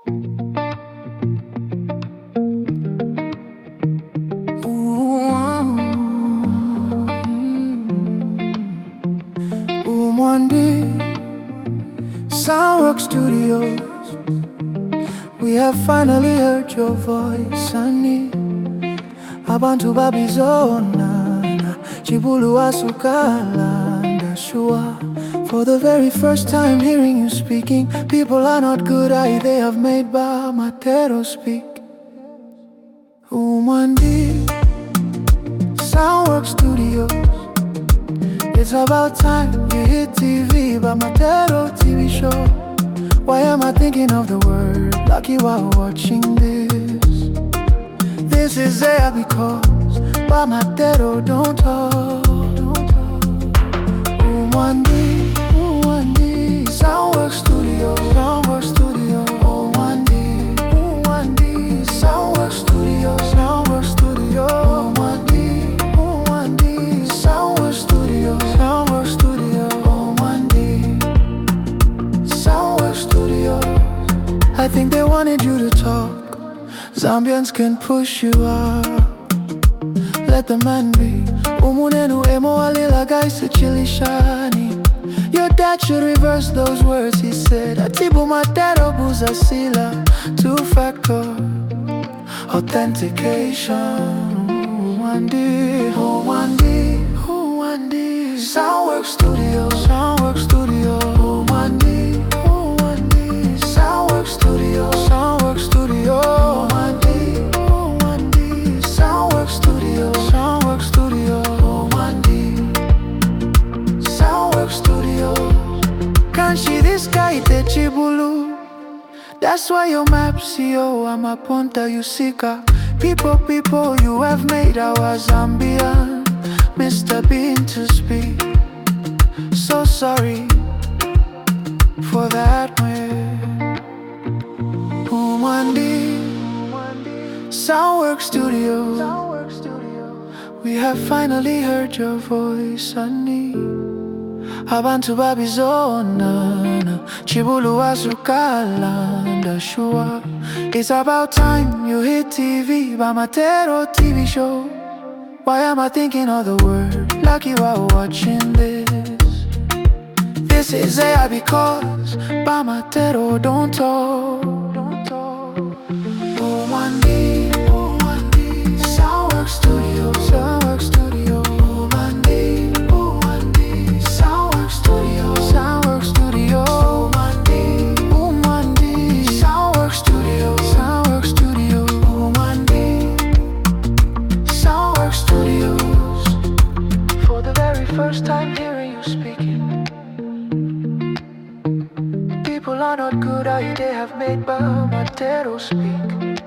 Umwandi Soundwork Studios. We have finally heard your voice, honey. Abantu babizona Chibulu asukala ndashua. For the very first time hearing you speaking, people are not good, they have made Bamatero speak. Umwandi Soundwork Studios. It's about time you hit TV, Bamatero TV show. Why am I thinking of the word lucky while watching this? This is there because Bamatero don't talk. Umwandi Soundwork Studio. Soundwork Studio. Umwandi Soundwork Studio. Soundwork Studio. Umwandi Soundwork Studio. Soundwork Studio. Umwandi Soundwork Studio. I think they wanted you to talk. Zambians can push you up. Let the man be. Umunenu emo alila guys chili shani. Your dad should reverse those words he said. Atibu matero buza sila. Two-factor authentication. Umwandi Soundwork Studio. Soundwork Studio. Umwandi Soundwork Studio. Soundwork Studio. Umwandi Soundwork Studio. Soundwork Studio. Umwandi Soundwork Studio. Kanshi this guy Chibulu. That's why your maps, yo, I'm a ponta, you seeker. People, you have made our Zambian Mr. Bean to speak. So sorry for that way. Umwandi Soundwork Studio. We have finally heard your voice, honey. Abantu babizona Chibulu asukala ndashua. It's about time you hit TV, Bamatero TV show. Why am I thinking of the word lucky while watching this? This is there because Bamatero don't talk. Umwandi Soundwork Studio. Soundwork Studio. Umwandi Soundwork Studio. Soundwork Studio. Umwandi Soundwork Studio. Soundwork Studio. Umwandi Soundwork Studios. For the very first time hearing you speaking, people are not good, they have made Bamatero speak.